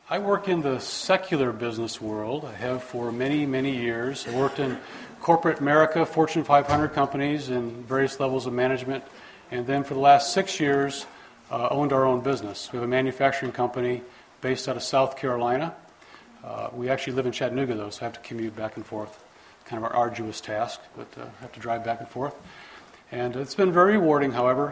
I work in the secular business world. I have for many, many years. I worked in corporate America, Fortune 500 companies in various levels of management. And then for the last 6 years, owned our own business. We have a manufacturing company based out of South Carolina. We actually live in Chattanooga, though, so I have to commute back and forth. Kind of an arduous task, but I have to drive back and forth. And it's been very rewarding, however.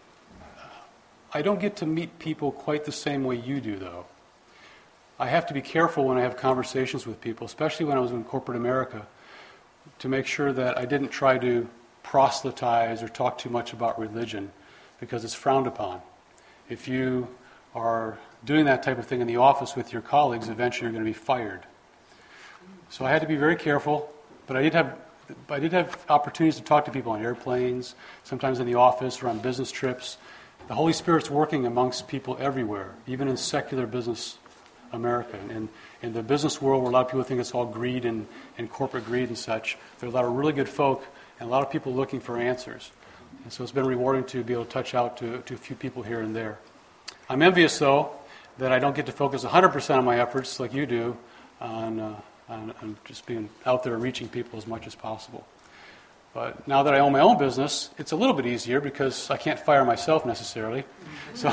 I don't get to meet people quite the same way you do, though. I have to be careful when I have conversations with people, especially when I was in corporate America, to make sure that I didn't try to proselytize or talk too much about religion, because it's frowned upon. If you are doing that type of thing in the office with your colleagues, eventually you're going to be fired. So I had to be very careful, but I did have opportunities to talk to people on airplanes, sometimes in the office or on business trips. The Holy Spirit's working amongst people everywhere, even in secular business America. And in the business world, where a lot of people think it's all greed and corporate greed and such, there are a lot of really good folk and a lot of people looking for answers. And so it's been rewarding to be able to touch out to a few people here and there. I'm envious, though, that I don't get to focus 100% of my efforts, like you do, on just being out there reaching people as much as possible. But now that I own my own business, it's a little bit easier because I can't fire myself necessarily. So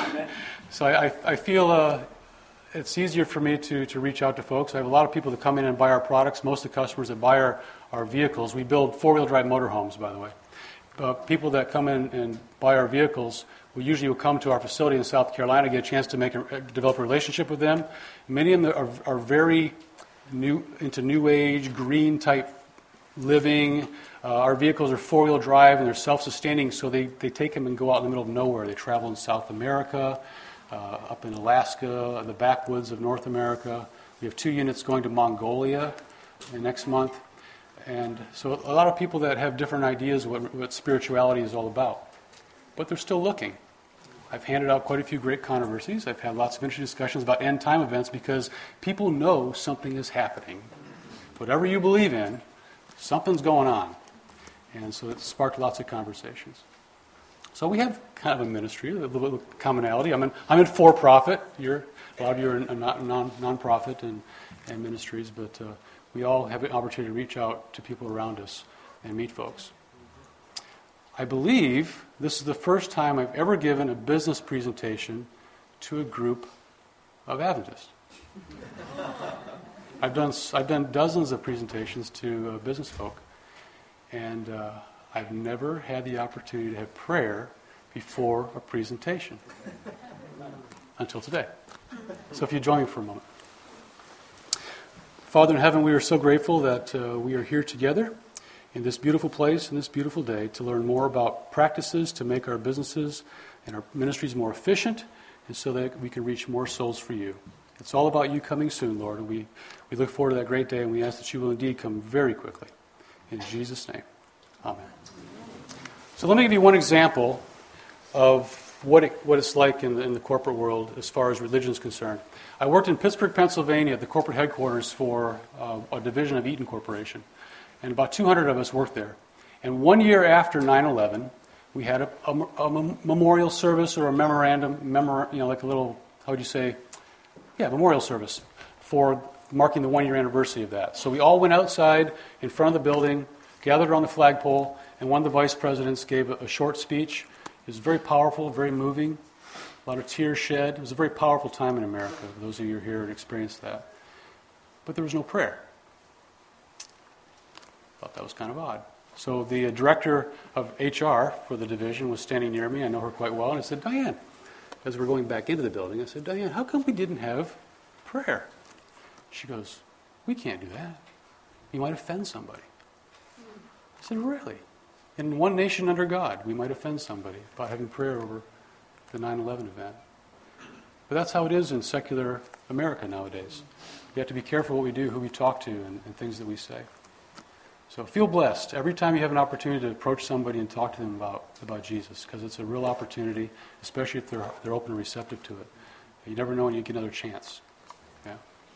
I feel it's easier for me to reach out to folks. I have a lot of people that come in and buy our products. Most of the customers that buy our vehicles, we build four-wheel drive motorhomes, by the way. People that come in and buy our vehicles, we usually will come to our facility in South Carolina, get a chance to develop a relationship with them. Many of them are very into new age, green type living. Our vehicles are four-wheel drive and they're self-sustaining, so they take them and go out in the middle of nowhere. They travel in South America, up in Alaska, the backwoods of North America. We have 2 units going to Mongolia next month. And so a lot of people that have different ideas what spirituality is all about. But they're still looking. I've handed out quite a few great controversies. I've had lots of interesting discussions about end-time events because people know something is happening. Whatever you believe in, something's going on. And so it sparked lots of conversations. So we have kind of a ministry, a little bit of commonality. I'm in for-profit. A lot of you are in non-profit and ministries, but we all have an opportunity to reach out to people around us and meet folks. I believe this is the first time I've ever given a business presentation to a group of Adventists. I've done dozens of presentations to business folk, and I've never had the opportunity to have prayer before a presentation until today. So if you join me for a moment. Father in heaven, we are so grateful that we are here together in this beautiful place, in this beautiful day, to learn more about practices to make our businesses and our ministries more efficient, and so that we can reach more souls for you. It's all about you coming soon, Lord, and we look forward to that great day, and we ask that you will indeed come very quickly. In Jesus' name, amen. So let me give you one example of what it's like in the corporate world as far as religion is concerned. I worked in Pittsburgh, Pennsylvania, at the corporate headquarters for a division of Eaton Corporation. And about 200 of us worked there. And 1 year after 9/11, we had a memorial service or a like a little, how would you say? Yeah, memorial service for marking the 1 year anniversary of that. So we all went outside in front of the building, gathered around the flagpole, and one of the vice presidents gave a short speech. It was very powerful, very moving, a lot of tears shed. It was a very powerful time in America, for those of you who are here and experienced that. But there was no prayer. Thought that was kind of odd. So the director of HR for the division was standing near me. I know her quite well. And I said, Diane, as we're going back into the building, I said, Diane, how come we didn't have prayer? She goes, we can't do that. You might offend somebody. I said, really? In one nation under God, we might offend somebody about having prayer over the 9/11 event. But that's how it is in secular America nowadays. We have to be careful what we do, who we talk to, and things that we say. So feel blessed every time you have an opportunity to approach somebody and talk to them about Jesus, because it's a real opportunity, especially if they're open and receptive to it. You never know when you get another chance. Yeah.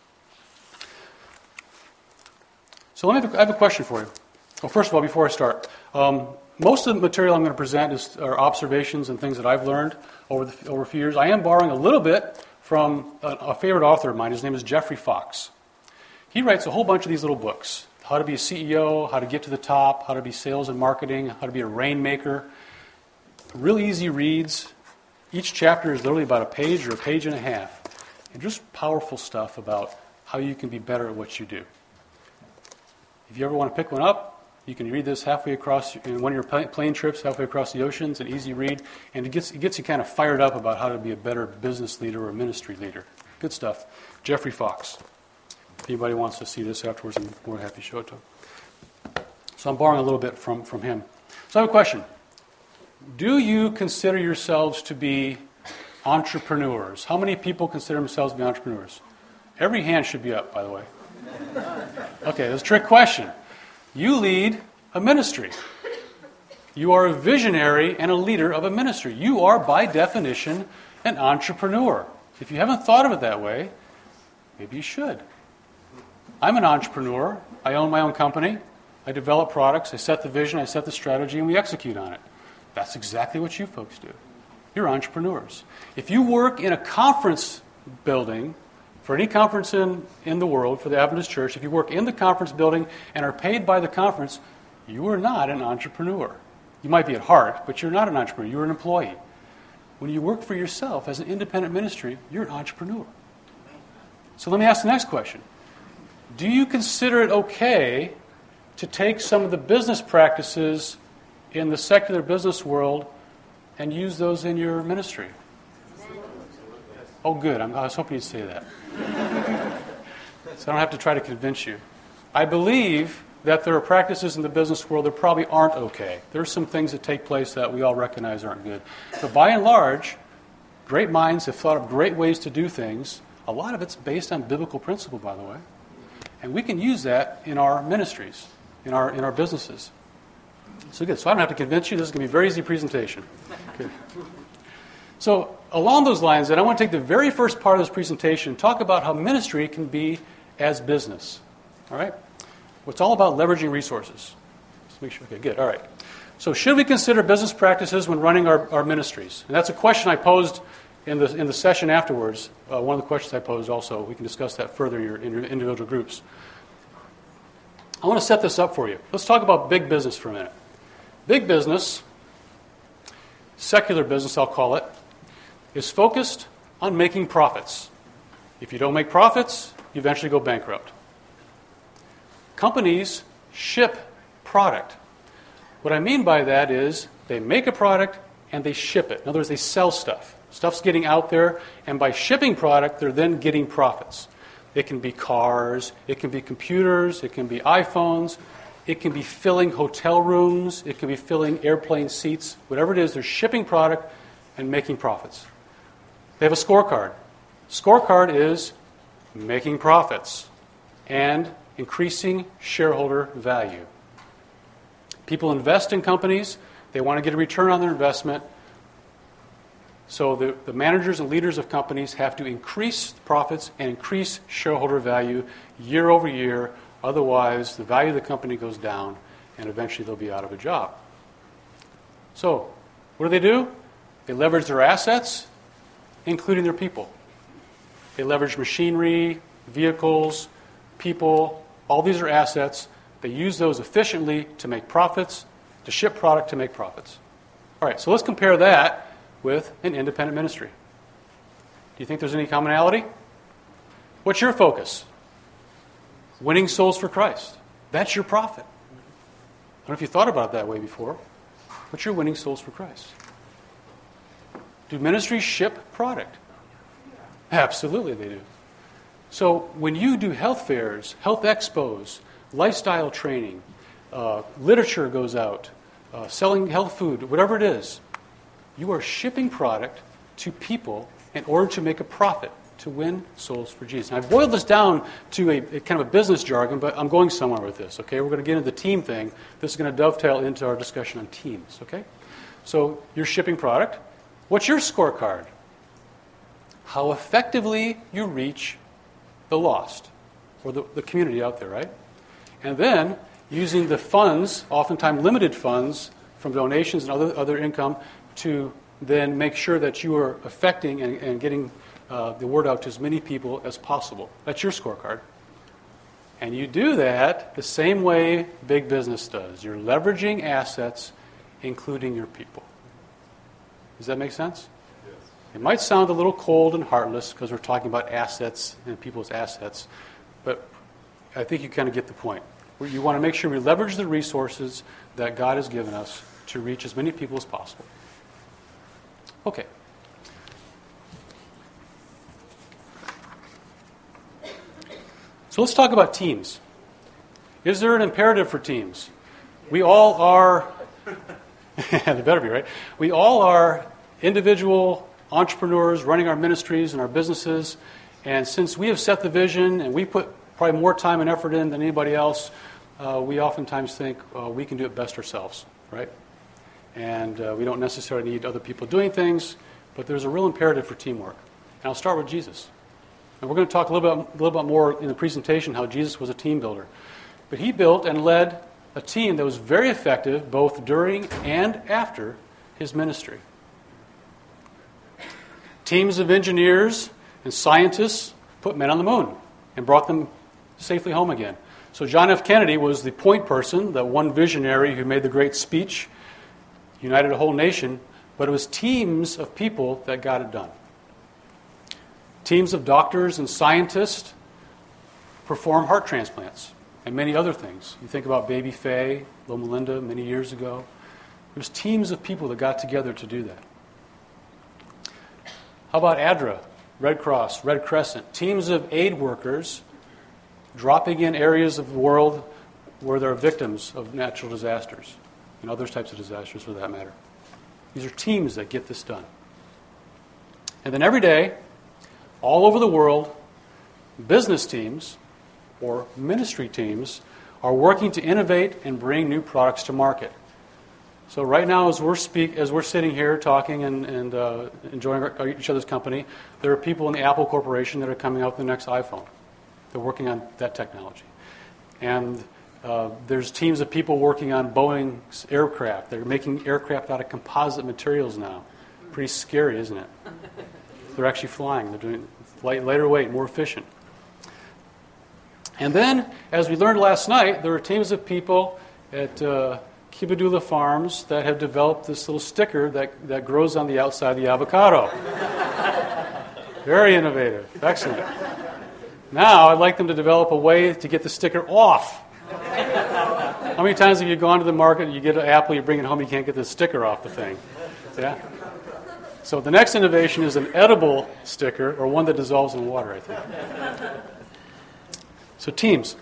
So I have a question for you. Well, first of all, before I start, most of the material I'm going to present are observations and things that I've learned over a few years. I am borrowing a little bit from a favorite author of mine. His name is Jeffrey Fox. He writes a whole bunch of these little books. How to be a CEO, how to get to the top, how to be sales and marketing, how to be a rainmaker. Really easy reads. Each chapter is literally about a page or a page and a half. And just powerful stuff about how you can be better at what you do. If you ever want to pick one up, you can read this halfway across in one of your plane trips, halfway across the ocean. It's an easy read, and it gets you kind of fired up about how to be a better business leader or ministry leader. Good stuff. Jeffrey Fox. If anybody wants to see this afterwards, I'm more happy to show it to them. So I'm borrowing a little bit from him. So I have a question. Do you consider yourselves to be entrepreneurs? How many people consider themselves to be entrepreneurs? Every hand should be up, by the way. Okay, that's a trick question. You lead a ministry. You are a visionary and a leader of a ministry. You are, by definition, an entrepreneur. If you haven't thought of it that way, maybe you should. I'm an entrepreneur. I own my own company. I develop products. I set the vision. I set the strategy, and we execute on it. That's exactly what you folks do. You're entrepreneurs. If you work in a conference building, for any conference in the world, for the Adventist Church, if you work in the conference building and are paid by the conference, you are not an entrepreneur. You might be at heart, but you're not an entrepreneur. You're an employee. When you work for yourself as an independent ministry, you're an entrepreneur. So let me ask the next question. Do you consider it okay to take some of the business practices in the secular business world and use those in your ministry? Oh, good. I was hoping you'd say that. So I don't have to try to convince you. I believe that there are practices in the business world that probably aren't okay. There are some things that take place that we all recognize aren't good. But by and large, great minds have thought of great ways to do things. A lot of it's based on biblical principle, by the way. And we can use that in our ministries, in our businesses. So good. So I don't have to convince you. This is going to be a very easy presentation. Okay. So along those lines, then, I want to take the very first part of this presentation and talk about how ministry can be as business. All right? It's all about leveraging resources. Let's make sure. Okay, good. All right. So should we consider business practices when running our ministries? And that's a question I posed in the session afterwards. One of the questions I posed also. We can discuss that further in your individual groups. I want to set this up for you. Let's talk about big business for a minute. Big business, secular business I'll call it, is focused on making profits. If you don't make profits, you eventually go bankrupt. Companies ship product. What I mean by that is they make a product and they ship it. In other words, they sell stuff. Stuff's getting out there, and by shipping product, they're then getting profits. It can be cars, it can be computers, it can be iPhones, it can be filling hotel rooms, it can be filling airplane seats. Whatever it is, they're shipping product and making profits. They have a scorecard. Scorecard is making profits and increasing shareholder value. People invest in companies. They want to get a return on their investment. So the managers and leaders of companies have to increase profits and increase shareholder value year over year. Otherwise, the value of the company goes down, and eventually they'll be out of a job. So what do? They leverage their assets, including their people. They leverage machinery, vehicles, people. All these are assets. They use those efficiently to make profits, to ship product to make profits. All right, so let's compare that with an independent ministry. Do you think there's any commonality? What's your focus? Winning souls for Christ. That's your profit. I don't know if you thought about it that way before, but you're winning souls for Christ. Do ministries ship product? Absolutely they do. So when you do health fairs, health expos, lifestyle training, literature goes out, selling health food, whatever it is, you are shipping product to people in order to make a profit, to win souls for Jesus. And I've boiled this down to a kind of a business jargon, but I'm going somewhere with this, okay? We're going to get into the team thing. This is going to dovetail into our discussion on teams, okay? So you're shipping product. What's your scorecard? How effectively you reach the lost, or the community out there, right? And then, using the funds, oftentimes limited funds, from donations and other income, to then make sure that you are affecting and getting the word out to as many people as possible. That's your scorecard. And you do that the same way big business does. You're leveraging assets, including your people. Does that make sense? Yes. It might sound a little cold and heartless because we're talking about assets and people's assets, but I think you kind of get the point. You want to make sure we leverage the resources that God has given us to reach as many people as possible. Okay. So let's talk about teams. Is there an imperative for teams? We all are, they better be, right? We all are individual entrepreneurs running our ministries and our businesses, and since we have set the vision and we put probably more time and effort in than anybody else, we oftentimes think we can do it best ourselves, right? And we don't necessarily need other people doing things, but there's a real imperative for teamwork. And I'll start with Jesus. And we're going to talk a little bit more in the presentation how Jesus was a team builder. But he built and led a team that was very effective both during and after his ministry. Teams of engineers and scientists put men on the moon and brought them safely home again. So John F. Kennedy was the point person, the one visionary who made the great speech, united a whole nation, but it was teams of people that got it done. Teams of doctors and scientists perform heart transplants and many other things. You think about Baby Faye, Loma Linda, many years ago. There's teams of people that got together to do that. How about ADRA, Red Cross, Red Crescent? Teams of aid workers dropping in areas of the world where there are victims of natural disasters and other types of disasters for that matter. These are teams that get this done. And then every day, all over the world, business teams or ministry teams are working to innovate and bring new products to market. So right now, as we're sitting here talking and enjoying each other's company, there are people in the Apple Corporation that are coming out with the next iPhone. They're working on that technology. And there's teams of people working on Boeing's aircraft. They're making aircraft out of composite materials now. Pretty scary, isn't it? They're actually flying. They're doing lighter weight, more efficient. And then, as we learned last night, there are teams of people at Kibadula Farms that have developed this little sticker that grows on the outside of the avocado. Very innovative. Excellent. Now, I'd like them to develop a way to get the sticker off. How many times have you gone to the market, you get an apple, you bring it home, you can't get the sticker off the thing? Yeah? So the next innovation is an edible sticker, or one that dissolves in water, I think. So teams.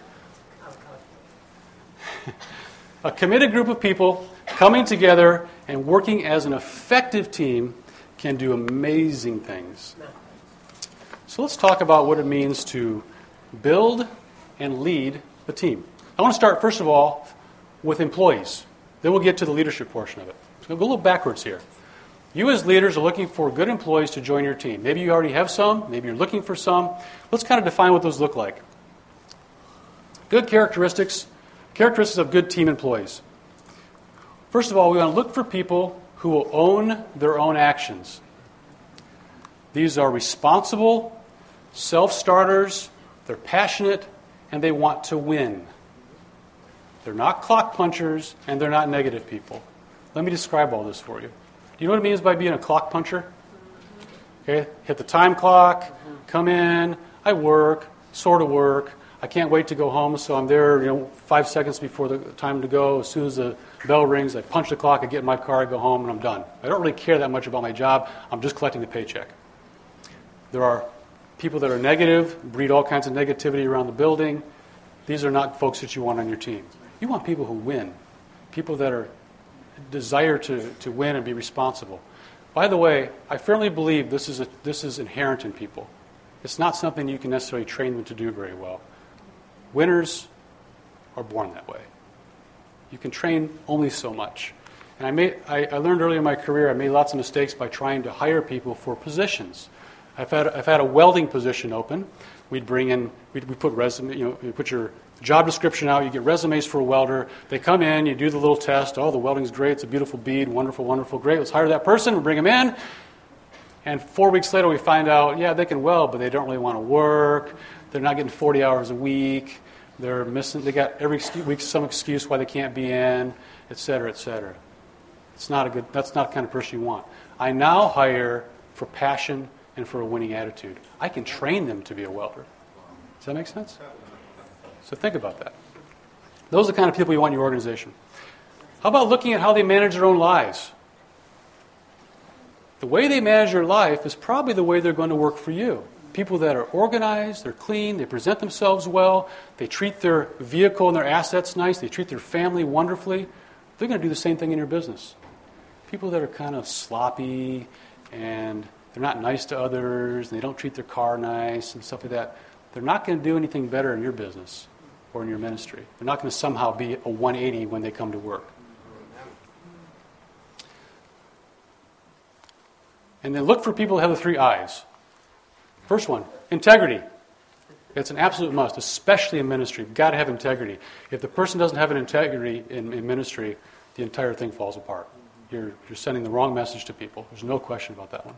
A committed group of people coming together and working as an effective team can do amazing things. So let's talk about what it means to build and lead a team. I want to start, first of all, with employees. Then we'll get to the leadership portion of it. So we'll go a little backwards here. You as leaders are looking for good employees to join your team. Maybe you already have some. Maybe you're looking for some. Let's kind of define what those look like. Good characteristics of good team employees. First of all, we want to look for people who will own their own actions. These are responsible, self-starters, they're passionate, and they want to win. They're not clock punchers, and they're not negative people. Let me describe all this for you. Do you know what it means by being a clock puncher? Okay, hit the time clock, come in, I work, sort of work. I can't wait to go home, so I'm there 5 seconds before the time to go. As soon as the bell rings, I punch the clock, I get in my car, I go home, and I'm done. I don't really care that much about my job. I'm just collecting the paycheck. There are people that are negative, breed all kinds of negativity around the building. These are not folks that you want on your team. You want people who win, people that are desire to win and be responsible. By the way, I firmly believe this is inherent in people. It's not something you can necessarily train them to do very well. Winners are born that way. You can train only so much. And I learned early in my career I made lots of mistakes by trying to hire people for positions. I've had a welding position open. We'd put your job description out, you get resumes for a welder. They come in, you do the little test. Oh, the welding's great, it's a beautiful bead, wonderful, wonderful, great. Let's hire that person, we'll bring them in. And 4 weeks later, we find out, yeah, they can weld, but they don't really want to work. They're not getting 40 hours a week. They're missing. They got every week some excuse why they can't be in, et cetera, et cetera. That's not the kind of person you want. I now hire for passion and for a winning attitude. I can train them to be a welder. Does that make sense? So think about that. Those are the kind of people you want in your organization. How about looking at how they manage their own lives? The way they manage their life is probably the way they're going to work for you. People that are organized, they're clean, they present themselves well, they treat their vehicle and their assets nice, they treat their family wonderfully, they're going to do the same thing in your business. People that are kind of sloppy and they're not nice to others, and they don't treat their car nice and stuff like that, they're not going to do anything better in your business or in your ministry. They're not going to somehow be a 180 when they come to work. And then look for people who have the 3 I's. First one, integrity. It's an absolute must, especially in ministry. You've got to have integrity. If the person doesn't have an integrity in ministry, the entire thing falls apart. You're sending the wrong message to people. There's no question about that one.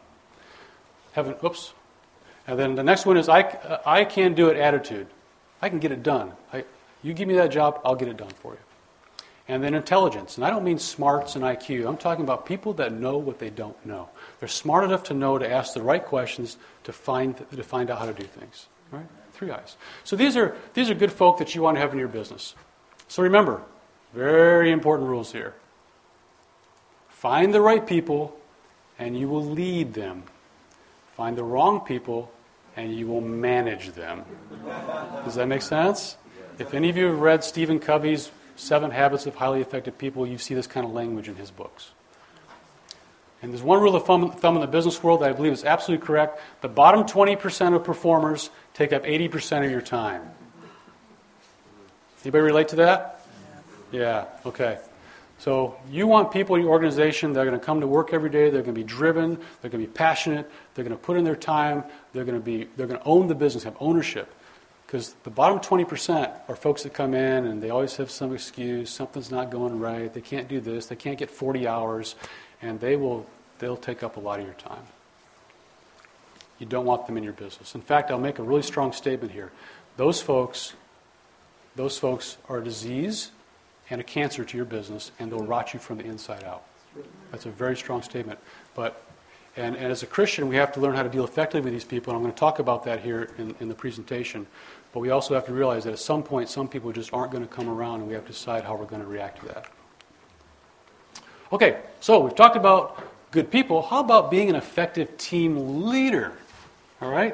And then the next one is I can do it attitude. I can get it done. You give me that job, I'll get it done for you. And then intelligence. And I don't mean smarts and IQ. I'm talking about people that know what they don't know. They're smart enough to know to ask the right questions to find out how to do things. Right? 3 I's. So these are good folk that you want to have in your business. So remember, very important rules here. Find the right people and you will lead them. Find the wrong people and you will manage them. Does that make sense? If any of you have read Stephen Covey's 7 Habits of Highly Effective People, you see this kind of language in his books. And there's one rule of thumb in the business world that I believe is absolutely correct. The bottom 20% of performers take up 80% of your time. Anybody relate to that? Yeah, okay. So you want people in your organization that are going to come to work every day, they're going to be driven, they're going to be passionate, they're going to put in their time, they're going to own the business, have ownership. Because the bottom 20% are folks that come in and they always have some excuse, something's not going right, they can't do this, they can't get 40 hours, and they'll take up a lot of your time. You don't want them in your business. In fact, I'll make a really strong statement here. Those folks are a disease and a cancer to your business, and they'll rot you from the inside out. That's a very strong statement. And as a Christian, we have to learn how to deal effectively with these people, and I'm going to talk about that here in the presentation. But we also have to realize that at some point, some people just aren't going to come around, and we have to decide how we're going to react to that. Okay, so we've talked about good people. How about being an effective team leader? All right?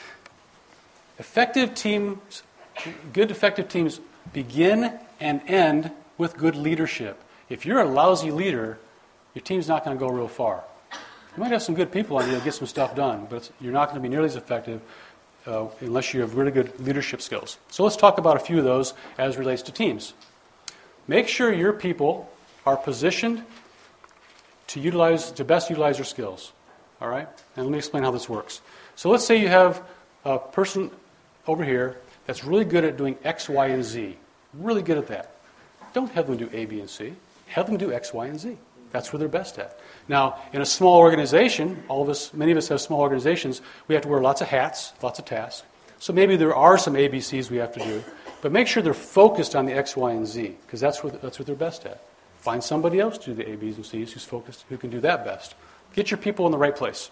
Good effective teams begin and end with good leadership. If you're a lousy leader, your team's not going to go real far. You might have some good people on you to get some stuff done, but you're not going to be nearly as effective unless you have really good leadership skills. So let's talk about a few of those as relates to teams. Make sure your people are positioned to best utilize their skills. All right? And let me explain how this works. So let's say you have a person over here that's really good at doing X, Y, and Z. Really good at that. Don't have them do A, B, and C. Have them do X, Y, and Z. That's where they're best at. Now, in a small organization, many of us have small organizations, we have to wear lots of hats, lots of tasks. So maybe there are some ABCs we have to do, but make sure they're focused on the X, Y, and Z, because that's what they're best at. Find somebody else to do the A, B's, and C's who's focused, who can do that best. Get your people in the right place.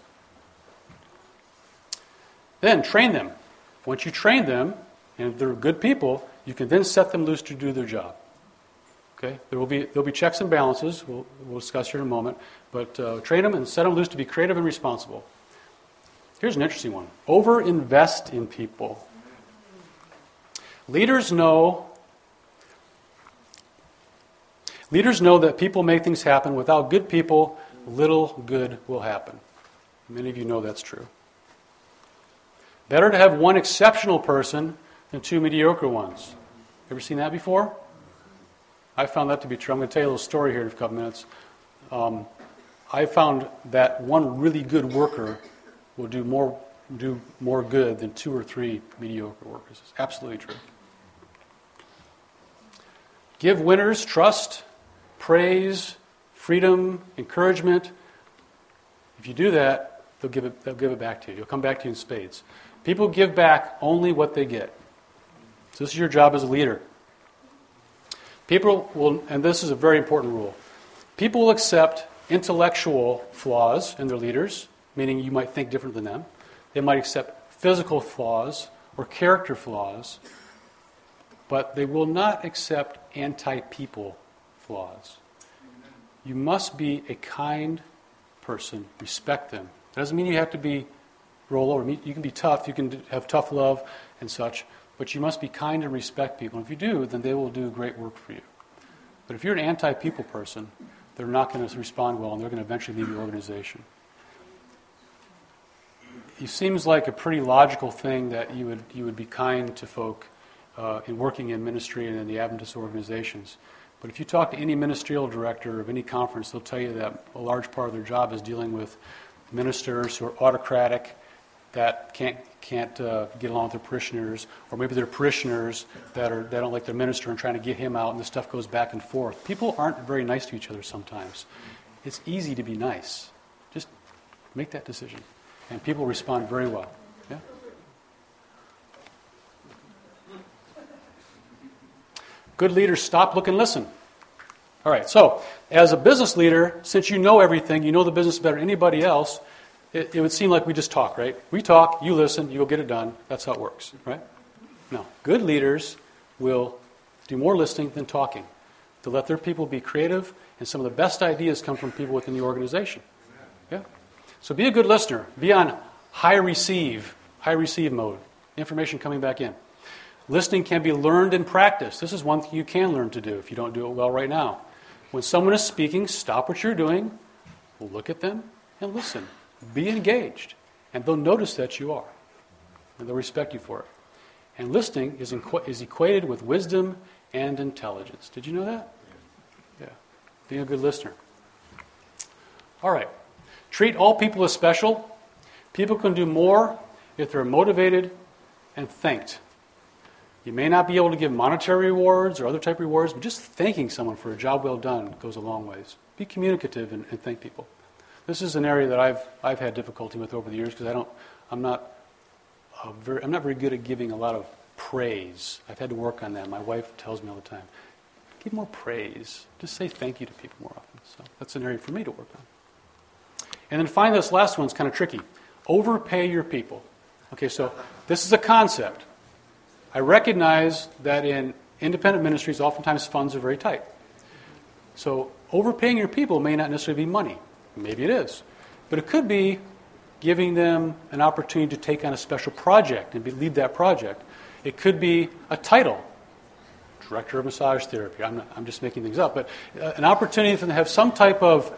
Then train them. Once you train them, and if they're good people, you can then set them loose to do their job. Okay, there'll be checks and balances. We'll discuss here in a moment. But train them and set them loose to be creative and responsible. Here's an interesting one. Over-invest in people. Leaders know that people make things happen. Without good people, little good will happen. Many of you know that's true. Better to have one exceptional person than 2 mediocre ones. Ever seen that before? I found that to be true. I'm going to tell you a little story here in a couple minutes. I found that one really good worker will do more good than 2 or 3 mediocre workers. It's absolutely true. Give winners trust, praise, freedom, encouragement. If you do that, they'll give it back to you. It'll come back to you in spades. People give back only what they get. So this is your job as a leader. People will, and this is a very important rule, people will accept intellectual flaws in their leaders, meaning you might think different than them. They might accept physical flaws or character flaws, but they will not accept anti-people flaws. You must be a kind person, respect them. It doesn't mean you have to be roll over. You can be tough, you can have tough love and such, but you must be kind and respect people. And if you do, then they will do great work for you. But if you're an anti-people person, they're not going to respond well, and they're going to eventually leave your organization. It seems like a pretty logical thing that you would be kind to folk in working in ministry and in the Adventist organizations. But if you talk to any ministerial director of any conference, they'll tell you that a large part of their job is dealing with ministers who are autocratic, that can't get along with their parishioners, or maybe they're parishioners that don't like their minister and trying to get him out, and this stuff goes back and forth. People aren't very nice to each other sometimes. It's easy to be nice. Just make that decision, and people respond very well. Yeah. Good leaders stop, look, and listen. All right, so as a business leader, since you know everything, you know the business better than anybody else, it would seem like we just talk, right? We talk, you listen, you go get it done. That's how it works, right? No, good leaders will do more listening than talking to let their people be creative, and some of the best ideas come from people within the organization. Yeah. So be a good listener. Be on high receive mode. Information coming back in. Listening can be learned and practiced. This is one thing you can learn to do if you don't do it well right now. When someone is speaking, stop what you're doing, look at them, and listen. Be engaged, and they'll notice that you are, and they'll respect you for it. And listening is equated with wisdom and intelligence. Did you know that? Yeah. Being a good listener. All right. Treat all people as special. People can do more if they're motivated and thanked. You may not be able to give monetary rewards or other type of rewards, but just thanking someone for a job well done goes a long ways. Be communicative and thank people. This is an area that I've had difficulty with over the years because I'm not very good at giving a lot of praise. I've had to work on that. My wife tells me all the time, give more praise. Just say thank you to people more often. So that's an area for me to work on. And then finally, this last one's kind of tricky. Overpay your people. Okay, so this is a concept. I recognize that in independent ministries, oftentimes funds are very tight. So overpaying your people may not necessarily be money. Maybe it is. But it could be giving them an opportunity to take on a special project and lead that project. It could be a title, Director of Massage Therapy. I'm just making things up. But an opportunity for them to have some type of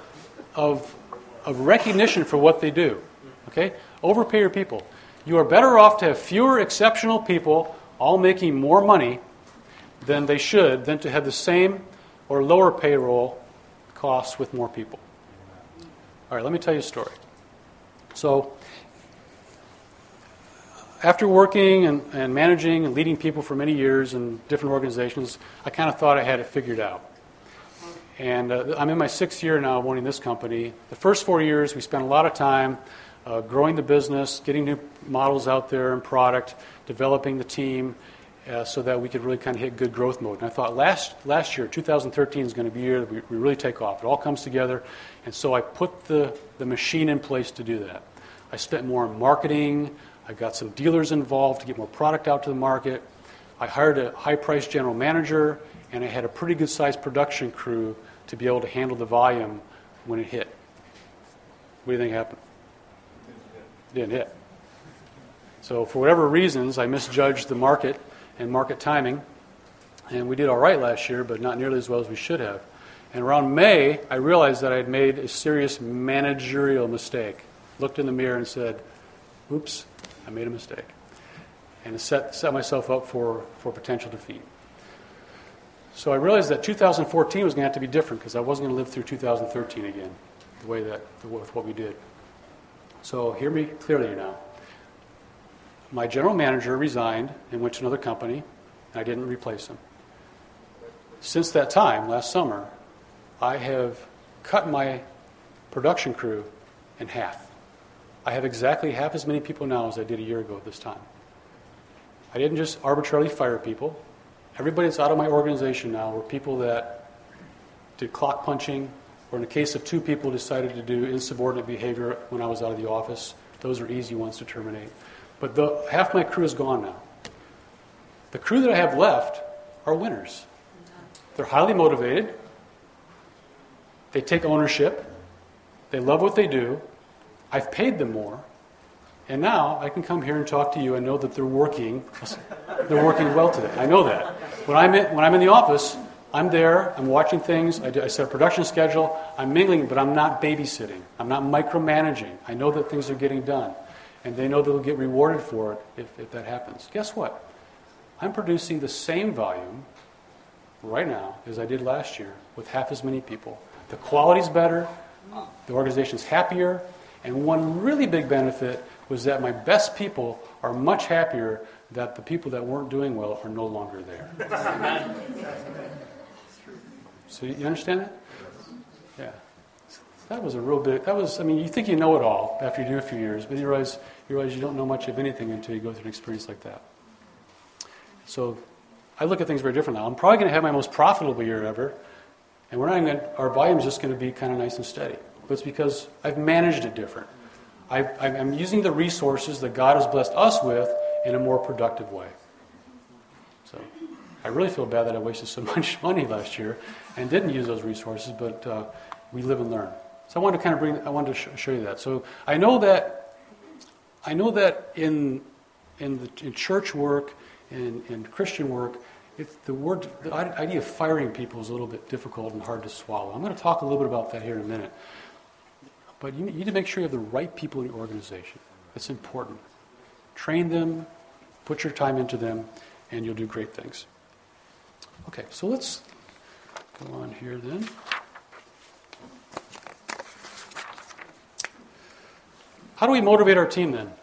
recognition for what they do. Okay? Overpay your people. You are better off to have fewer exceptional people all making more money than they should than to have the same or lower payroll costs with more people. All right, let me tell you a story. So, after working and managing and leading people for many years in different organizations, I kind of thought I had it figured out. And I'm in my 6th year now of owning this company. The first 4 years, we spent a lot of time growing the business, getting new models out there and product, developing the team so that we could really kind of hit good growth mode. And I thought last year, 2013, is going to be a year that we really take off. It all comes together. And so I put the machine in place to do that. I spent more on marketing. I got some dealers involved to get more product out to the market. I hired a high-priced general manager, and I had a pretty good-sized production crew to be able to handle the volume when it hit. What do you think happened? It didn't hit. So for whatever reasons, I misjudged the market and market timing, and we did all right last year, but not nearly as well as we should have. And around May, I realized that I had made a serious managerial mistake. Looked in the mirror and said, oops, I made a mistake. And set myself up for potential defeat. So I realized that 2014 was going to have to be different because I wasn't going to live through 2013 again, with what we did. So hear me clearly now. My general manager resigned and went to another company, and I didn't replace him. Since that time, last summer, I have cut my production crew in half. I have exactly half as many people now as I did a year ago at this time. I didn't just arbitrarily fire people. Everybody that's out of my organization now were people that did clock punching, or in the case of 2 people decided to do insubordinate behavior when I was out of the office. Those are easy ones to terminate. But half my crew is gone now. The crew that I have left are winners. They're highly motivated. They take ownership. They love what they do. I've paid them more. And now I can come here and talk to you and know that they're working well today. I know that. When I'm in the office, I'm there, I'm watching things, I set a production schedule, I'm mingling, but I'm not babysitting. I'm not micromanaging. I know that things are getting done. And they know they'll get rewarded for it if that happens. Guess what? I'm producing the same volume right now as I did last year with half as many people. The quality's better, the organization's happier, and one really big benefit was that my best people are much happier that the people that weren't doing well are no longer there. So you understand that? Yeah. That was a real big, you think you know it all after you do a few years, but you realize you don't know much of anything until you go through an experience like that. So I look at things very different now. I'm probably going to have my most profitable year ever, and our volume is just going to be kind of nice and steady. But it's because I've managed it different. I'm using the resources that God has blessed us with in a more productive way. So I really feel bad that I wasted so much money last year and didn't use those resources, but we live and learn. So I wanted to show you that. So I know that in church work, in Christian work, the idea of firing people is a little bit difficult and hard to swallow. I'm going to talk a little bit about that here in a minute. But you need to make sure you have the right people in your organization. It's important. Train them, put your time into them, and you'll do great things. Okay, so let's go on here then. How do we motivate our team then?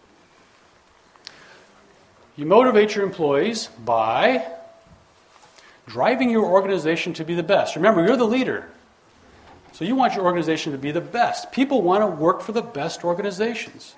You motivate your employees by driving your organization to be the best. Remember, you're the leader. So you want your organization to be the best. People want to work for the best organizations.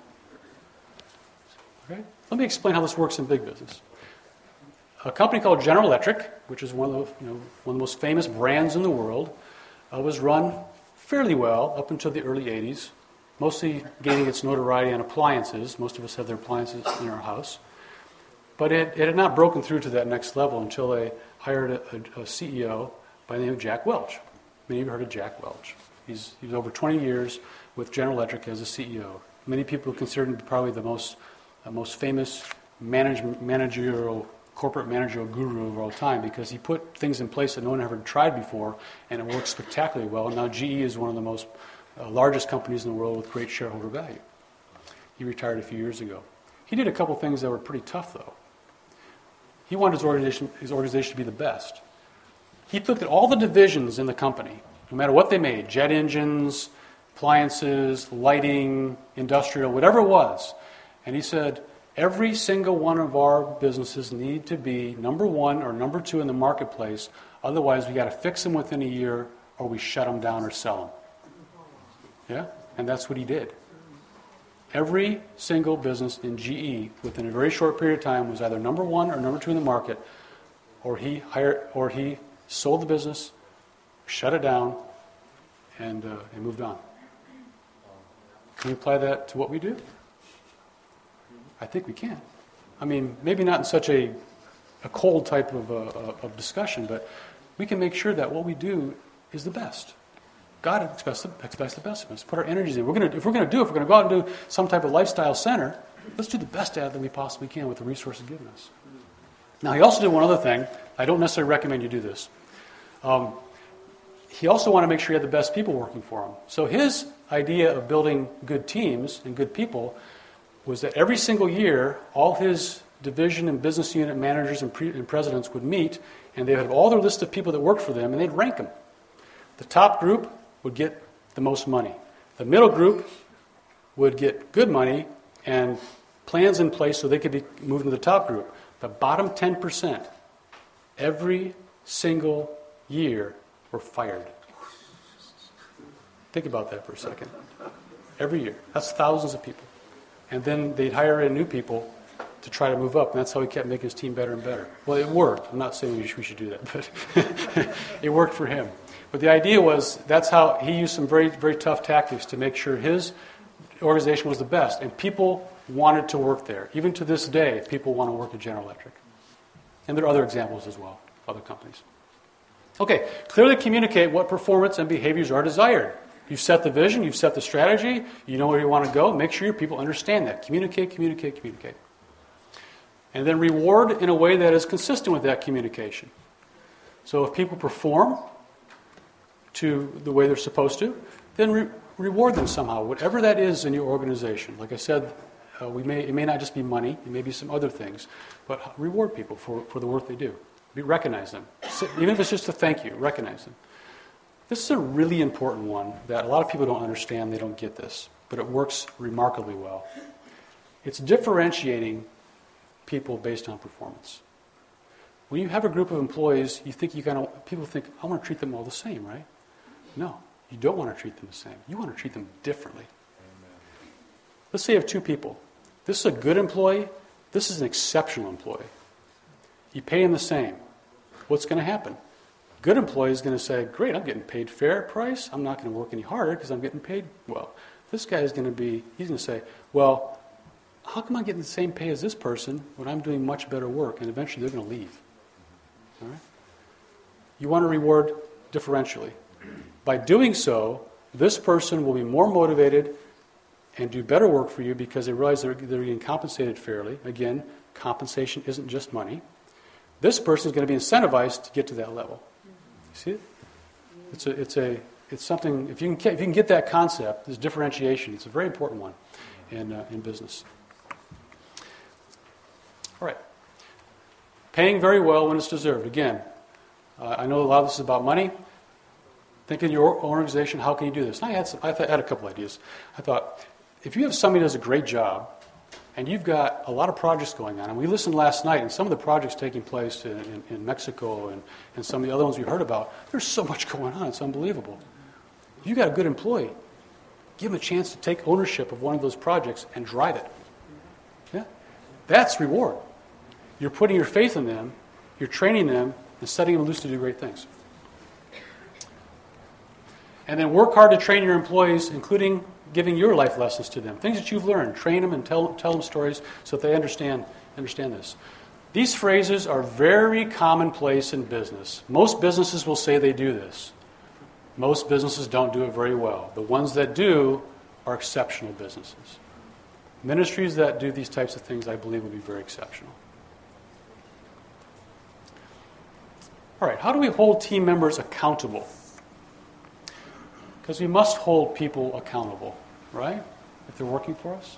Okay? Let me explain how this works in big business. A company called General Electric, which is one of the most famous brands in the world, was run fairly well up until the early 80s, mostly gaining its notoriety on appliances. Most of us have their appliances in our house. But it had not broken through to that next level until they hired a CEO by the name of Jack Welch. Many of you heard of Jack Welch. He was over 20 years with General Electric as a CEO. Many people consider him probably the most famous corporate managerial guru of all time because he put things in place that no one ever tried before, and it worked spectacularly well. And now GE is one of the most largest companies in the world with great shareholder value. He retired a few years ago. He did a couple things that were pretty tough, though. He wanted his organization to be the best. He looked at all the divisions in the company, no matter what they made, jet engines, appliances, lighting, industrial, whatever it was. And he said, every single one of our businesses need to be number 1 or number 2 in the marketplace. Otherwise, we got to fix them within a year or we shut them down or sell them. Yeah? And that's what he did. Every single business in GE within a very short period of time was either number 1 or number 2 in the market, or he sold the business, shut it down, and moved on. Can we apply that to what we do? I think we can. I mean, maybe not in such a cold type of discussion, but we can make sure that what we do is the best. God expects the best of us. Put our energies in. If we're going to go out and do some type of lifestyle center, let's do the best at it that we possibly can with the resources given us. Now, he also did one other thing. I don't necessarily recommend you do this. He also wanted to make sure he had the best people working for him. So his idea of building good teams and good people was that every single year, all his division and business unit managers and presidents would meet, and they would have all their list of people that worked for them, and they'd rank them. The top group would get the most money. The middle group would get good money and plans in place so they could be moved to the top group. The bottom 10%, every single year, were fired. Think about that for a second. every year. That's thousands of people. And then they'd hire in new people to try to move up, and that's how he kept making his team better and better. Well, it worked. I'm not saying we should do that, but it worked for him. But the idea was that's how he used some very, very tough tactics to make sure his organization was the best, and people wanted to work there. Even to this day, people want to work at General Electric. And there are other examples as well, other companies. Okay, clearly communicate what performance and behaviors are desired. You've set the vision, you've set the strategy, you know where you want to go. Make sure your people understand that. Communicate, communicate, communicate. And then reward in a way that is consistent with that communication. So if people perform to the way they're supposed to, then reward them somehow, whatever that is in your organization. Like I said, it may not just be money, it may be some other things, but reward people for the work they do. Recognize them. Even if it's just a thank you, recognize them. This is a really important one that a lot of people don't understand, they don't get this, but it works remarkably well. It's differentiating people based on performance. When you have a group of employees, people think, I want to treat them all the same, right? No, you don't want to treat them the same. You want to treat them differently. Amen. Let's say you have two people. This is a good employee. This is an exceptional employee. You pay him the same. What's going to happen? Good employee is going to say, great, I'm getting paid fair price. I'm not going to work any harder because I'm getting paid well. This guy is going to say, well, how come I'm getting the same pay as this person when I'm doing much better work? And eventually they're going to leave. All right? You want to reward differentially. By doing so, this person will be more motivated and do better work for you because they realize they're getting compensated fairly. Again, compensation isn't just money. This person is going to be incentivized to get to that level. You see it? It's something. If you can get that concept, this differentiation, it's a very important one in business. All right. Paying very well when it's deserved. Again, I know a lot of this is about money. Think in your organization, how can you do this? And I had a couple ideas. I thought, if you have somebody who does a great job, and you've got a lot of projects going on, and we listened last night, and some of the projects taking place in Mexico and some of the other ones we heard about, there's so much going on, it's unbelievable. You got a good employee. Give them a chance to take ownership of one of those projects and drive it. Yeah? That's reward. You're putting your faith in them, you're training them, and setting them loose to do great things. And then work hard to train your employees, including giving your life lessons to them. Things that you've learned. Train them and tell them stories so that they understand this. These phrases are very commonplace in business. Most businesses will say they do this. Most businesses don't do it very well. The ones that do are exceptional businesses. Ministries that do these types of things, I believe, will be very exceptional. All right, how do we hold team members accountable? Because we must hold people accountable, right? If they're working for us.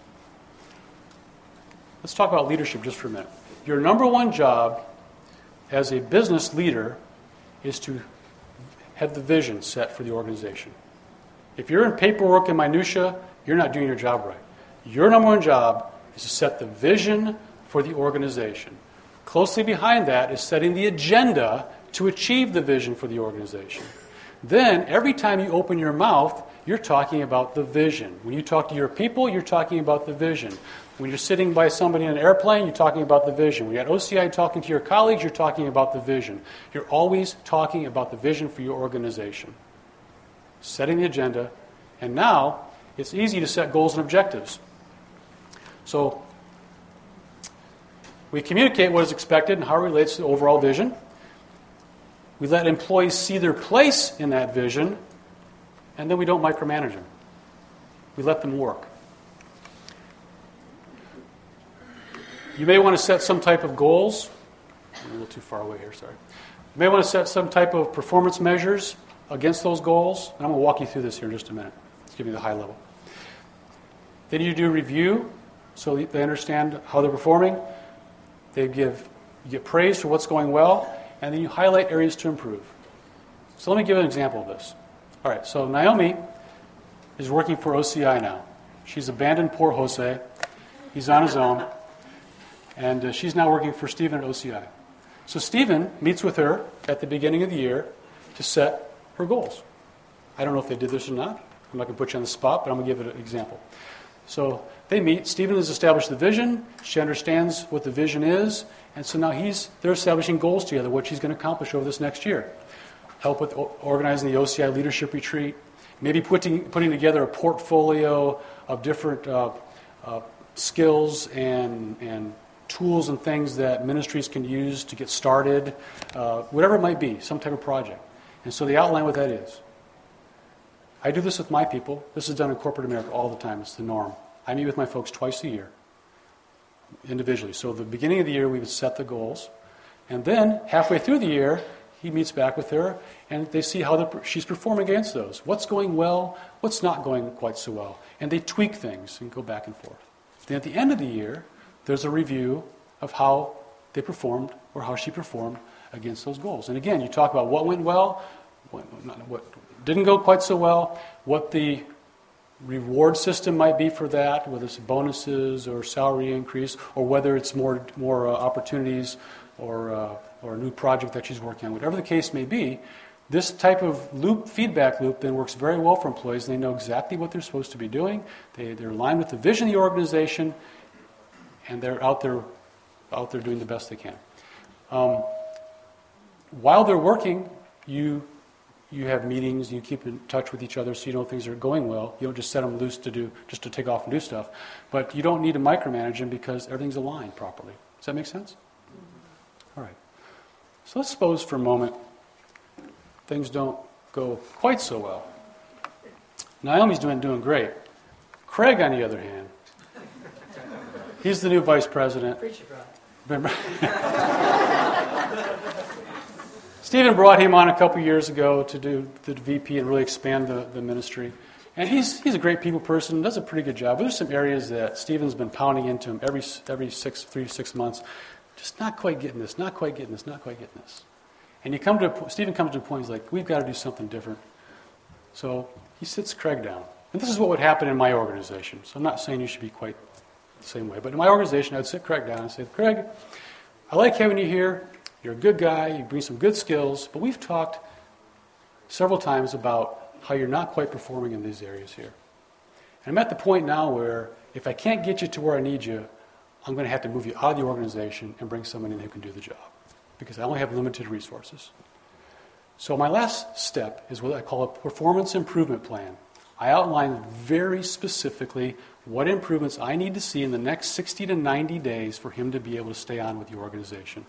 Let's talk about leadership just for a minute. Your number one job as a business leader is to have the vision set for the organization. If you're in paperwork and minutia, you're not doing your job right. Your number one job is to set the vision for the organization. Closely behind that is setting the agenda to achieve the vision for the organization. Then, every time you open your mouth, you're talking about the vision. When you talk to your people, you're talking about the vision. When you're sitting by somebody in an airplane, you're talking about the vision. When you're at OCI talking to your colleagues, you're talking about the vision. You're always talking about the vision for your organization. Setting the agenda. And now, it's easy to set goals and objectives. So, we communicate what is expected and how it relates to the overall vision. We let employees see their place in that vision, and then we don't micromanage them. We let them work. You may want to set some type of goals. I'm a little too far away here, sorry. You may want to set some type of performance measures against those goals, and I'm going to walk you through this here in just a minute. Let's give you the high level. Then you do review, so they understand how they're performing. You get praise for what's going well, and then you highlight areas to improve. So let me give an example of this. All right, so Naomi is working for OCI now. She's abandoned poor Jose. He's on his own. And she's now working for Stephen at OCI. So Stephen meets with her at the beginning of the year to set her goals. I don't know if they did this or not. I'm not going to put you on the spot, but I'm going to give it an example. So they meet. Stephen has established the vision. She understands what the vision is. And so now they're establishing goals together, what she's going to accomplish over this next year. Help with organizing the OCI Leadership Retreat. Maybe putting together a portfolio of different skills and tools and things that ministries can use to get started. Whatever it might be, some type of project. And so they outline what that is. I do this with my people. This is done in corporate America all the time. It's the norm. I meet with my folks twice a year, individually. So at the beginning of the year, we would set the goals. And then, halfway through the year, he meets back with her, and they see how she's performing against those. What's going well, what's not going quite so well. And they tweak things and go back and forth. Then at the end of the year, there's a review of how they performed or how she performed against those goals. And again, you talk about what went well, what didn't go quite so well, what the reward system might be for that, whether it's bonuses or salary increase, or whether it's more opportunities or a new project that she's working on. Whatever the case may be, this type of feedback loop then works very well for employees. They know exactly what they're supposed to be doing. They're aligned with the vision of the organization, and they're out there doing the best they can. While they're working, you have meetings, you keep in touch with each other so you know things are going well. You don't just set them loose just to take off and do stuff. But you don't need to micromanage them because everything's aligned properly. Does that make sense? All right. So let's suppose for a moment things don't go quite so well. Naomi's doing great. Craig, on the other hand, he's the new vice president. Stephen brought him on a couple years ago to do the VP and really expand the ministry. And he's a great people person, does a pretty good job. But there's some areas that Stephen's been pounding into him every 3 to 6 months. Just not quite getting this, not quite getting this, not quite getting this. And Stephen comes to a point, he's like, we've got to do something different. So he sits Craig down. And this is what would happen in my organization. So I'm not saying you should be quite the same way. But in my organization, I'd sit Craig down and say, Craig, I like having you here. You're a good guy. You bring some good skills. But we've talked several times about how you're not quite performing in these areas here. And I'm at the point now where if I can't get you to where I need you, I'm going to have to move you out of the organization and bring someone in who can do the job, because I only have limited resources. So my last step is what I call a performance improvement plan. I outline very specifically what improvements I need to see in the next 60 to 90 days for him to be able to stay on with the organization.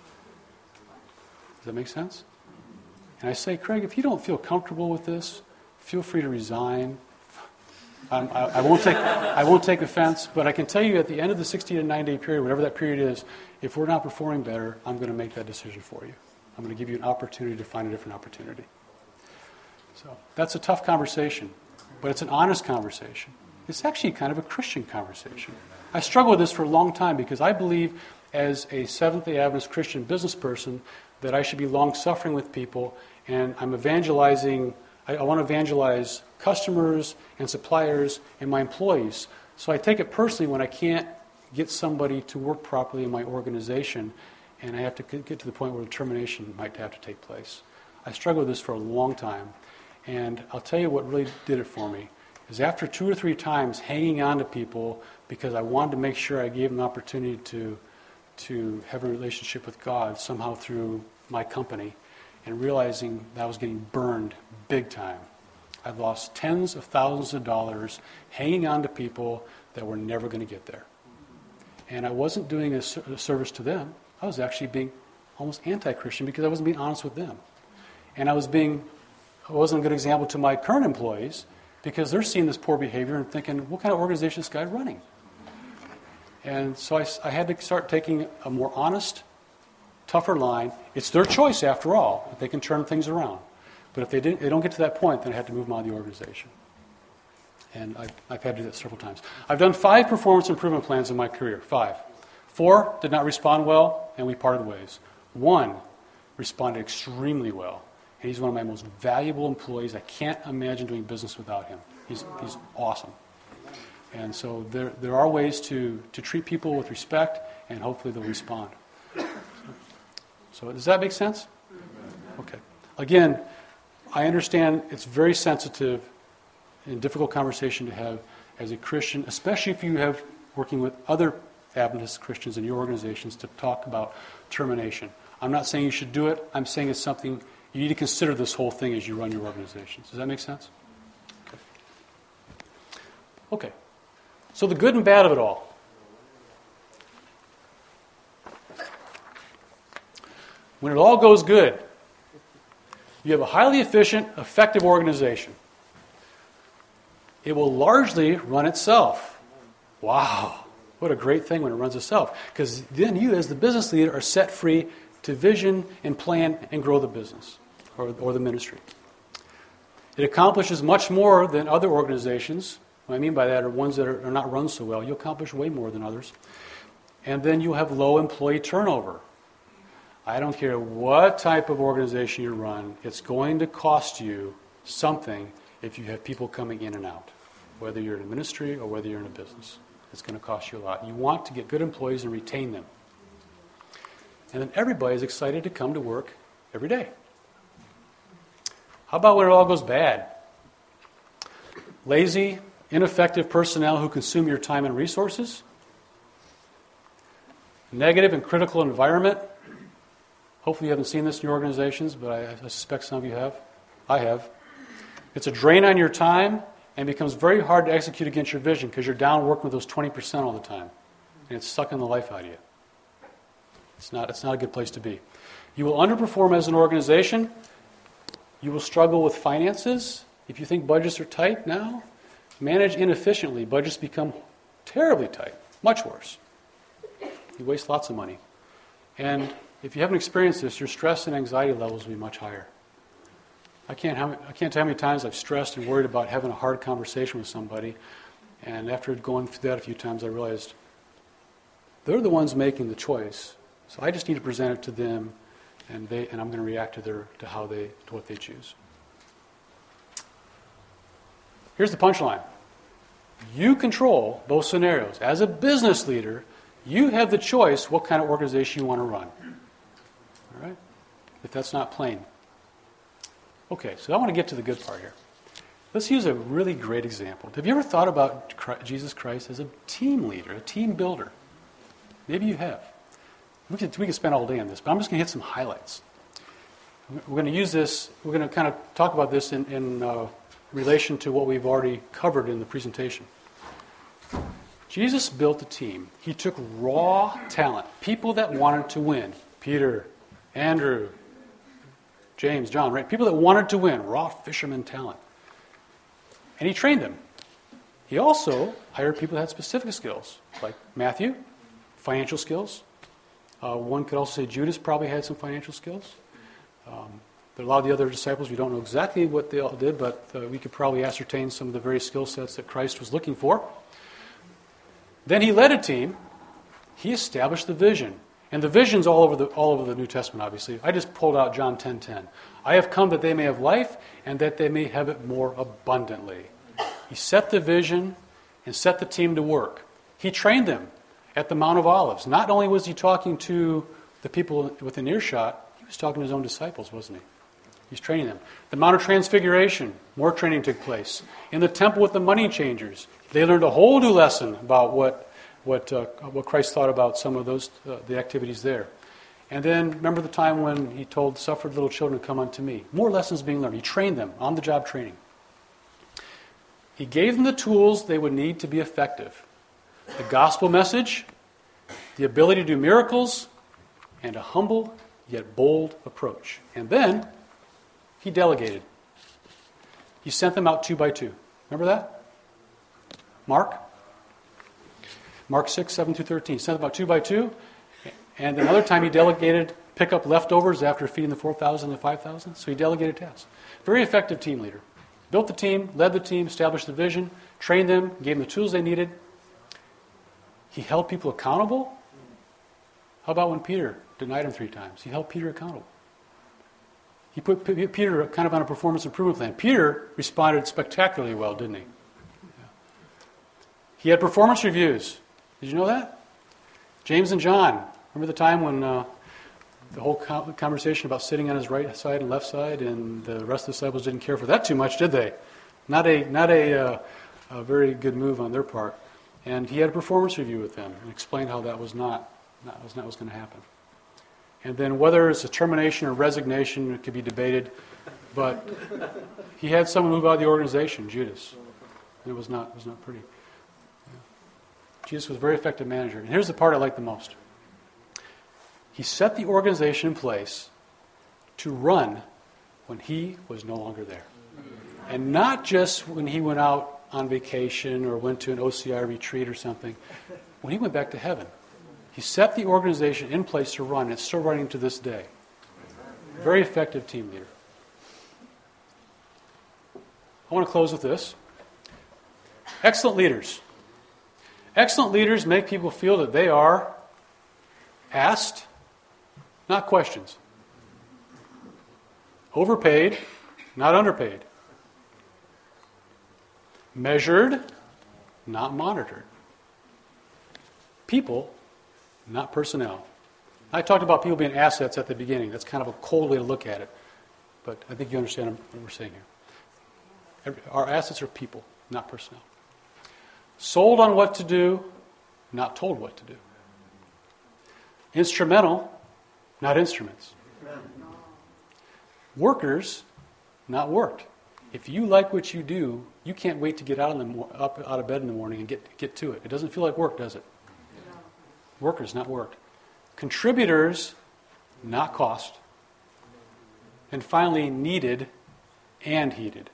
Does that make sense? And I say, Craig, if you don't feel comfortable with this, feel free to resign. I won't take offense, but I can tell you at the end of the 60 to 90-day period, whatever that period is, if we're not performing better, I'm going to make that decision for you. I'm going to give you an opportunity to find a different opportunity. So that's a tough conversation, but it's an honest conversation. It's actually kind of a Christian conversation. I struggle with this for a long time because I believe as a Seventh-day Adventist Christian business person that I should be long-suffering with people, and I'm evangelizing. I want to evangelize customers and suppliers and my employees. So I take it personally when I can't get somebody to work properly in my organization, and I have to get to the point where termination might have to take place. I struggled with this for a long time, and I'll tell you what really did it for me is after 2 or 3 times hanging on to people because I wanted to make sure I gave them an opportunity to have a relationship with God somehow through my company, and realizing that I was getting burned big time. I've lost tens of thousands of dollars hanging on to people that were never going to get there. And I wasn't doing a service to them. I was actually being almost anti-Christian because I wasn't being honest with them. And I wasn't a good example to my current employees because they're seeing this poor behavior and thinking, what kind of organization is this guy running? And so I had to start taking a more honest, tougher line. It's their choice, after all. They can turn things around. But if they don't get to that point, then I had to move them out of the organization. And I've had to do that several times. I've done 5 performance improvement plans in my career. 5. 4 did not respond well, and we parted ways. 1 responded extremely well. And he's one of my most valuable employees. I can't imagine doing business without him. He's awesome. And so there are ways to treat people with respect, and hopefully they'll respond. So does that make sense? Okay. Again, I understand it's very sensitive and difficult conversation to have as a Christian, especially if you have working with other Adventist Christians in your organizations to talk about termination. I'm not saying you should do it. I'm saying it's something you need to consider this whole thing as you run your organizations. Does that make sense? Okay. So the good and bad of it all. When it all goes good, you have a highly efficient, effective organization. It will largely run itself. Wow, what a great thing when it runs itself. Because then you, as the business leader, are set free to vision and plan and grow the business or the ministry. It accomplishes much more than other organizations. What I mean by that are ones that are not run so well. You accomplish way more than others. And then you have low employee turnover. I don't care what type of organization you run, it's going to cost you something if you have people coming in and out, whether you're in a ministry or whether you're in a business. It's going to cost you a lot. You want to get good employees and retain them. And then everybody's excited to come to work every day. How about when it all goes bad? Lazy, ineffective personnel who consume your time and resources. Negative and critical environment. Hopefully you haven't seen this in your organizations, but I suspect some of you have. I have. It's a drain on your time and becomes very hard to execute against your vision because you're down working with those 20% all the time. And it's sucking the life out of you. It's not a good place to be. You will underperform as an organization. You will struggle with finances. If you think budgets are tight now, manage inefficiently. Budgets become terribly tight, much worse. You waste lots of money. And if you haven't experienced this, your stress and anxiety levels will be much higher. I can't tell how many times I've stressed and worried about having a hard conversation with somebody, and after going through that a few times, I realized they're the ones making the choice. So I just need to present it to them, and I'm going to react to what they choose. Here's the punchline. You control both scenarios. As a business leader, you have the choice what kind of organization you want to run. All right? If that's not plain. Okay, so I want to get to the good part here. Let's use a really great example. Have you ever thought about Jesus Christ as a team leader, a team builder? Maybe you have. We could spend all day on this, but I'm just going to hit some highlights. We're going to use this, we're going to kind of talk about this in relation to what we've already covered in the presentation. Jesus built a team. He took raw talent, people that wanted to win. Peter, Andrew, James, John, right? People that wanted to win, raw fisherman talent. And he trained them. He also hired people that had specific skills, like Matthew, financial skills. One could also say Judas probably had some financial skills. There are a lot of the other disciples, we don't know exactly what they all did, but we could probably ascertain some of the various skill sets that Christ was looking for. Then he led a team. He established the vision. And the vision's all over the New Testament, obviously. I just pulled out John 10:10. I have come that they may have life and that they may have it more abundantly. He set the vision and set the team to work. He trained them at the Mount of Olives. Not only was he talking to the people within earshot, he was talking to his own disciples, wasn't he? He's training them. The Mount of Transfiguration, more training took place. In the temple with the money changers, they learned a whole new lesson about what Christ thought about some of those the activities there. And then remember the time when he told suffered little children to come unto me. More lessons being learned. He trained them, on-the-job training. He gave them the tools they would need to be effective. The gospel message, the ability to do miracles, and a humble yet bold approach. And then he delegated. He sent them out 2 by 2. Remember that? Mark 6, 7 through 13. He sent them out 2 by 2. And another time he delegated pick up leftovers after feeding the 4,000 and the 5,000. So he delegated tasks. Very effective team leader. Built the team, led the team, established the vision, trained them, gave them the tools they needed. He held people accountable. How about when Peter denied him 3 times? He held Peter accountable. He put Peter kind of on a performance improvement plan. Peter responded spectacularly well, didn't he? Yeah. He had performance reviews. Did you know that? James and John. Remember the time when the whole conversation about sitting on his right side and left side, and the rest of the disciples didn't care for that too much, did they? Not a very good move on their part. And he had a performance review with them and explained how that was not what's going to happen. And then whether it's a termination or resignation, it could be debated. But he had someone move out of the organization, Judas. And it was not pretty. Yeah. Jesus was a very effective manager. And here's the part I like the most. He set the organization in place to run when he was no longer there. And not just when he went out on vacation or went to an OCI retreat or something. When he went back to heaven, he set the organization in place to run. It's still running to this day. Very effective team leader. I want to close with this. Excellent leaders. Excellent leaders make people feel that they are asked, not questions. Overpaid, not underpaid. Measured, not monitored. People, not personnel. I talked about people being assets at the beginning. That's kind of a cold way to look at it. But I think you understand what we're saying here. Our assets are people, not personnel. Sold on what to do, not told what to do. Instrumental, not instruments. Workers, not worked. If you like what you do, you can't wait to get out of bed in the morning and get to it. It doesn't feel like work, does it? No. Workers, not worked. Contributors, not cost. And finally, needed and heeded.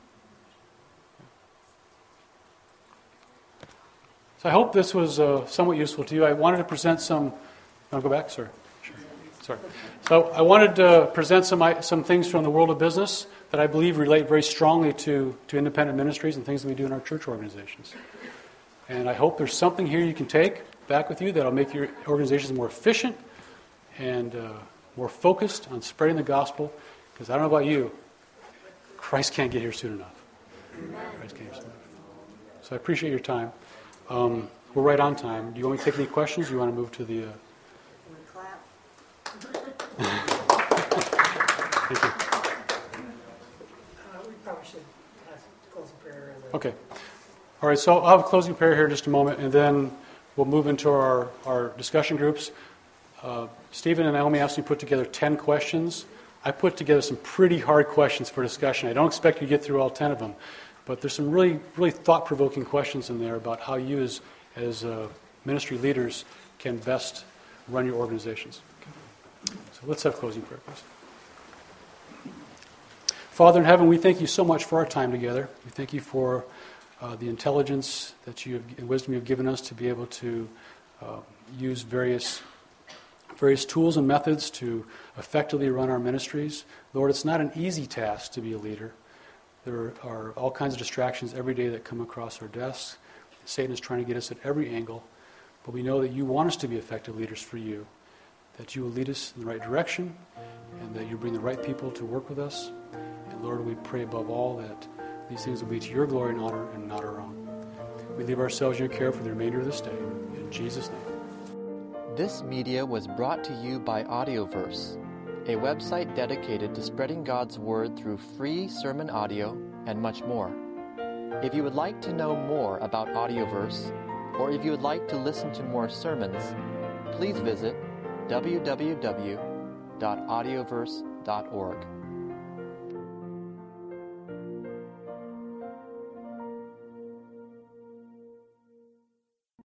So I hope this was somewhat useful to you. I wanted to present some... You want to go back? Sorry. Sure. Sorry. So I wanted to present some things from the world of business that I believe relate very strongly to independent ministries and things that we do in our church organizations. And I hope there's something here you can take back with you that will make your organizations more efficient and more focused on spreading the gospel. Because I don't know about you, Christ can't get here soon enough. Christ can't get here soon enough. So I appreciate your time. We're right on time. Do you want me to take any questions? Or do you want to move to the... Clap. Thank you. We probably should close the prayer. Okay. All right, so I'll have a closing prayer here in just a moment, and then we'll move into our discussion groups. Stephen and Naomi asked me to put together 10 questions. I put together some pretty hard questions for discussion. I don't expect you to get through all 10 of them, but there's some really, really thought-provoking questions in there about how you as ministry leaders can best run your organizations. Okay. So let's have closing prayer, please. Father in heaven, we thank you so much for our time together. We thank you for the intelligence that you have, and wisdom you have given us to be able to use various tools and methods to effectively run our ministries. Lord, it's not an easy task to be a leader. There are all kinds of distractions every day that come across our desks. Satan is trying to get us at every angle, but we know that you want us to be effective leaders for you, that you will lead us in the right direction, and that you bring the right people to work with us. And Lord, we pray above all that these things will be to your glory and honor and not our own. We leave ourselves in your care for the remainder of this day. In Jesus' name. This media was brought to you by Audioverse, a website dedicated to spreading God's Word through free sermon audio and much more. If you would like to know more about Audioverse, or if you would like to listen to more sermons, please visit www.audioverse.org.